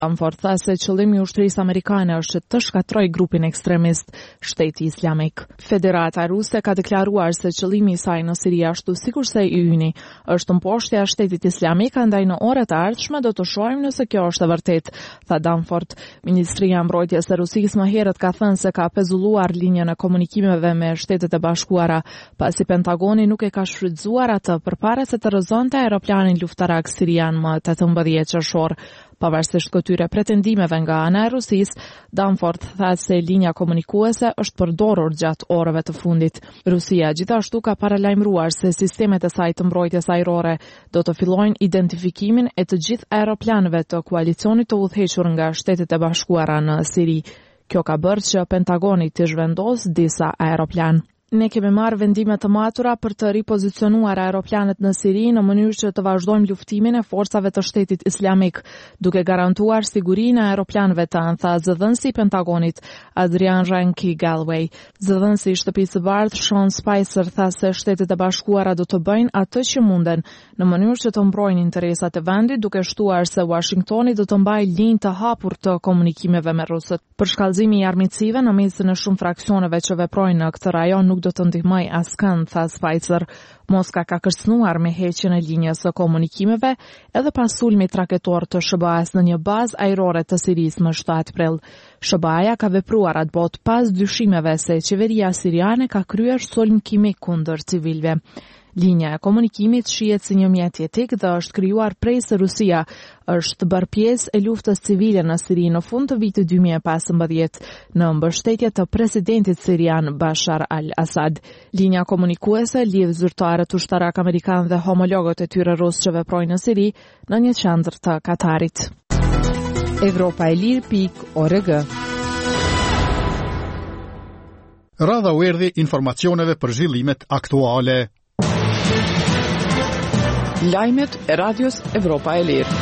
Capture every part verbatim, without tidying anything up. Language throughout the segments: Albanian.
Danforth tha se qëllimi i ushtrisë amerikane është të shkatrojë grupin ekstremist Shteti Islamik. Federata Ruse ka deklaruar se qëllimi i saj në Siri ashtu sikurse i yni është mposhtja e Shtetit Islamik, andaj në orët e ardhshme do të shohim nëse kjo është e vërtetë, tha Danforth. Ministria e Mbrojtjes së Rusisë më herët ka thënë se ka pezulluar linjën e komunikimeve me Shtetet e Bashkuara, pasi Pentagoni nuk e ka shfrytzuar atë përpara se të rrëzonte aeroplanin luftarak sirian më tetëmbëdhjetë qershor. Pavarësisht këtyre pretendimeve nga ana e Rusisë, Danforth tha se linja komunikuese është përdorur gjatë orëve të fundit. Rusia gjithashtu ka paralajmëruar se sistemet e saj të mbrojtjes ajrore do të fillojnë identifikimin e të gjithë aeroplanëve të koalicionit të udhëhequr nga Shtetet e Bashkuara në Siri. Kjo ka bërë që Pentagoni të zhvendosë disa aeroplan. Ne kemi marrë vendime të matura për të ripozicionuar aeroplanet në Siri në mënyrë që të vazhdojmë luftimin e forcave të Shtetit Islamik, duke garantuar sigurinë e aeroplanëve tanë, tha zëdhënësi i Pentagonit Adrian Ranki Galway. Zëdhënësi i Shtëpisë së Bardhë Sean Spicer tha se Shtetet e Bashkuara do të bëjnë atë që munden në mënyrë që të mbrojnë interesat e vendit, duke shtuar se Washingtoni do të mbajë linjë të hapur të komunikimeve me rusët. Për shkallëzimi i armiqësive në mesin e shumë fraksioneve që veprojnë në këtë rajon nuk do të ndihmoj askënd, tha Spicer. Moska ka kërcënuar me heqjen e linjës së komunikimeve edhe pas sulmit raketor të S B A-s në një bazë ajrore të Sirisë më shtatë prill. S B A-ja ka vepruar atë botë pas dyshimeve se qeveria siriane ka kryer sulm kimik kundër civilëve. Linja e komunikimit shihet si një mjet etik dhe është krijuar prej se Rusia është bërë pjesë e luftës civile në Siri në fund të vitit dy mijë e pesëmbëdhjetë në mbështetje të presidentit sirian Bashar al-Assad. Linja komunikuese lidh zyrtarët ushtarak amerikan dhe homologët e tyre rusë që veprojnë në Siri në një qendër të Katarit. Evropa e Lirë pikë org. Radha u erdhi informacioneve për zhvillimet aktuale. Lajmet e radios Evropa e Lirë.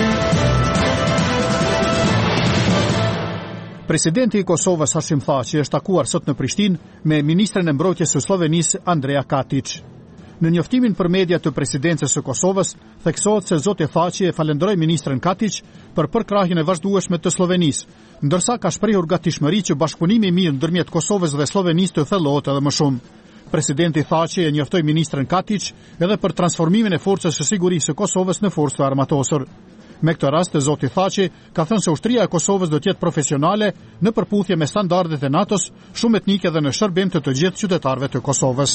Presidenti i Kosovës Hashim Thaçi është takuar sot në Prishtinë me ministren e mbrojtjes së Slovenisë Andrea Katić. Në njoftimin për media të presidencës së Kosovës, theksohet se zoti Thaçi e falenderoi ministren Katić për përkrahjen e vazhdueshme të Slovenisë, ndërsa ka shprehur gatishmëri që bashkëpunimi i mirë ndërmjet Kosovës dhe Slovenisë të thellohet edhe më shumë. Presidenti Thaçi e njoftoi ministren Katić edhe për transformimin e forcës së sigurisë së Kosovës në forcë armatosur. Me këtë rast, zoti Thaçi ka thënë se ushtria e Kosovës do të jetë profesionale në përputhje me standardet e NATO-s, shumë etnike dhe në shërbim të të gjithë qytetarëve të Kosovës.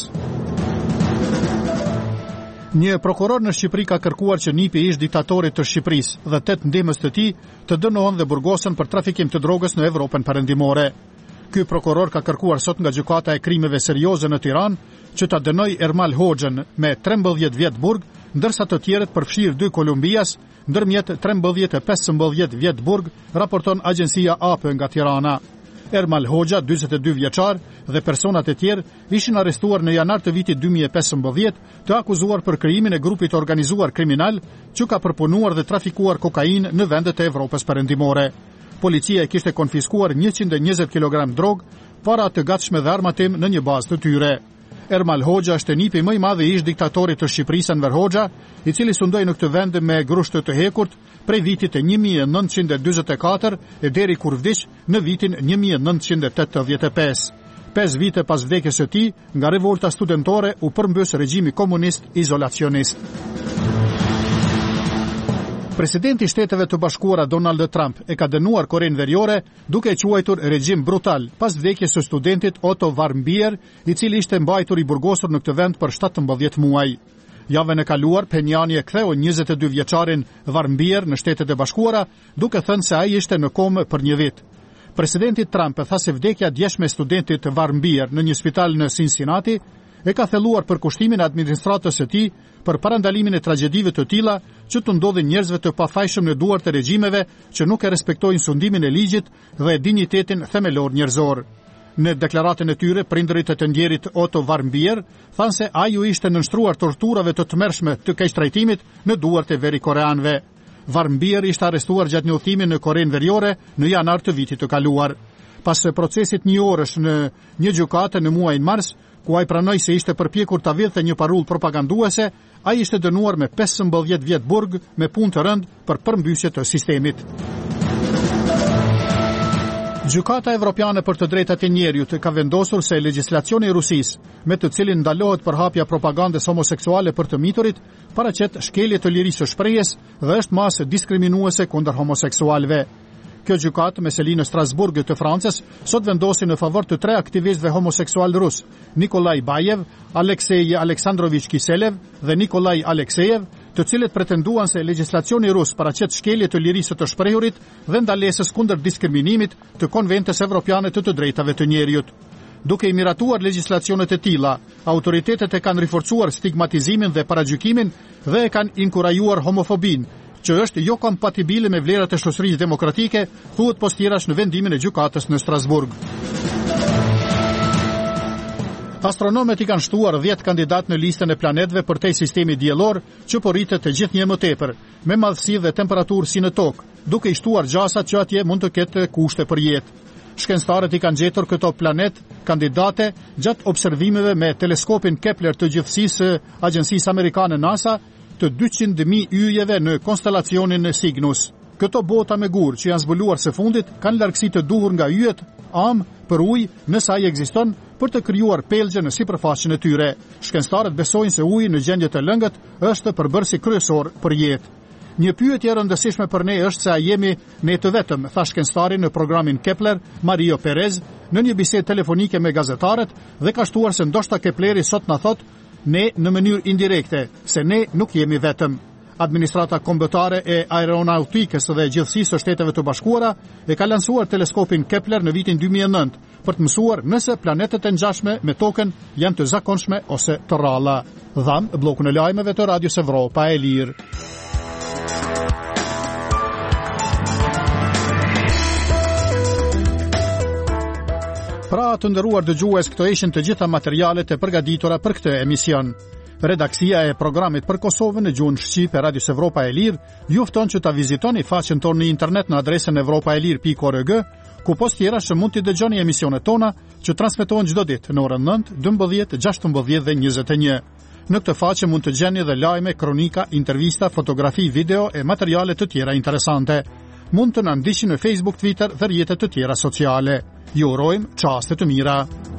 Një prokuror në Shqipëri ka kërkuar që nipi ish diktatorit të Shqipërisë dhe tetë ndihmës të tij të dënohen dhe burgosen për trafikim të drogës në Evropën perëndimore. Ky prokuror ka kërkuar sot nga gjykata e krimeve serioze në Tiranë që ta dënoj Ermal Hoxhën me trembëdhjetë vjet burg, ndërsa të tjerët përfshirë dy Kolumbias, ndërmjet trembëdhjetë e pesëmbëdhjetë vjet burg, raporton agjencia A P nga Tirana. Ermal Hoxha, dyzet e dy vjeçar, dhe personat e tjerë ishin arrestuar në janar të vitit dy mijë e pesëmbëdhjetë të akuzuar për krijimin e grupit organizuar kriminal që ka përpunuar dhe trafikuar kokainë në vendet e Evropës perëndimore. Policia e kishte konfiskuar njëqind e njëzet kilogram drog, para të gatshme dhe armatim në një bazë të tyre. Ermal Hoxha është nipi më i madh i ish diktatorit të Shqipërisë Enver Hoxha, i cili sundoi në këtë vend me grushtë të hekurt prej vitit e një mijë e nëntëqind e dyzet e katër e deri kur vdiq në vitin një mijë e nëntëqind e tetëdhjetë e pesë. Pesë vite pas vdekjes së tij, nga revolta studentore u përmbys regjimi komunist izolacionist. Presidenti i Shteteve të Bashkuara Donald Trump e ka dënuar Korenë Veriore duke e quajtur regjim brutal pas vdekjes së studentit Otto Warmbier, i cili ishte mbajtur i burgosur në këtë vend për shtatëmbëdhjetë muaj. Javën e kaluar, Penjani e ktheu njëzet e dy vjeçarin Warmbier në Shtetet e Bashkuara, duke thënë se ai ishte në komë për një vit. Presidenti Trump e tha se vdekja djeshme e studentit Warmbier në një spital në Cincinnati e ka thelluar përkushtimin e administratës së tij për parandalimin e tragjedive të tilla që të ndodhin njerëzve të pafajshëm në duart e regjimeve që nuk e respektojnë sundimin e ligjit dhe dinjitetin themelor njerëzor. Në deklaratën e tyre, prindërit e të ndjerit Otto Warmbier thanë se ai u ishte nënshtruar torturave të tmerrshme të keqtrajtimit në duart e veri koreanëve. Warmbier ishte arrestuar gjatë një udhëtimi në Korenë Veriore në janar të vitit të kaluar. Pas procesit një orësh në një gjykate në muajin mars, ku ai pranoi se ishte përpjekur ta vidhte një parull propaganduese, ai ishte dënuar me pesëmbëdhjetë vjet burg me punë të rëndë për përmbysje të sistemit. Gjykata Evropiane për të drejtat e njerëzit ka vendosur se legjislacioni i Rusisë, me të cilin ndalohet përhapja propagandës homoseksuale për të miturit, paraqet shkelje të lirisë së shprehjes dhe është masë diskriminuese kundër homoseksualëve. Kjo gjykatë me seli në Strasburg të Francës sot vendosi në favor të tre aktivistëve homoseksual rus, Nikolaj Bajev, Aleksej Aleksandrovich Kiselev dhe Nikolaj Aleksejev, të cilët pretenduan se legjislacioni rus paraqet shkelje të lirisë të shprehurit dhe ndalesës kundër diskriminimit të Konventës Evropiane të të drejtave të njerëzit. Duke i miratuar legjislacionet e tilla, autoritetet e kanë riforcuar stigmatizimin dhe paragjykimin dhe e kanë inkurajuar homofobinë, që është jo kompatibile me vlerat e shoqërisë demokratike, thuhet postirash në vendimin e gjykatës në Strasburg. Astronomët i kanë shtuar dhjetë kandidat në listën e planetëve për tej sistemi diellor, që po rritet të gjithnjë më tepër, me madhësi dhe temperaturë si në tokë, duke i shtuar gjasat që atje mund të ketë kushte për jetë. Shkencëtarët i kanë gjetur këto planet kandidate gjatë observimeve me teleskopin Kepler të gjithësisë Agjencisë Amerikane NASA, të dyqind mijë yjeve në konstelacionin e Cygnus. Këto bota me gur që janë zbuluar së fundit kanë largësi të duhur nga yjet, am për ujë nëse ai ekziston për të krijuar pelgje në sipërfaqen e tyre. Shkencëtarët besojnë se uji në gjendje të lëngët është përbërësi kryesor për jetë. Një pyetje e rëndësishme për ne është se a jemi ne të vetëm, tha shkencëtari në programin Kepler, Mario Perez, në një bisedë telefonike me gazetarët dhe ka shtuar se ndoshta Kepleri sot na thot ne në mënyrë indirekte, se ne nuk jemi vetëm. Administrata kombëtare e aeronautikës dhe gjithësisë së Shteteve të Bashkuara e ka lansuar teleskopin Kepler në vitin dy mijë e nëntë për të mësuar nëse planetet e ngjashme me Tokën janë të zakonshme ose të rralla. Dham bllokun e lajmeve të Radios Evropa e Lirë. Pra të nderuar dëgjues, këto ishin të gjitha materialet e përgatitura për këtë emision. Redaksia e programit për Kosovën në gjuhën shqipe e Radios Evropa e Lirë ju fton që ta vizitoni faqen tonë në internet në adresën evropaelir pikë org, ku post tjera që mund t'i dëgjoni emisionet tona që transmetohen çdo ditë në orën nëntë, dymbëdhjetë, gjashtëmbëdhjetë dhe njëzet e një. Në këtë faqe mund të gjeni edhe lajme, kronika, intervista, fotografi, video e materiale të tjera interesante. Mund të na ndiqni në Facebook, Twitter dhe rrjetet të tjera sociale. Ju urojmë çaste të mira.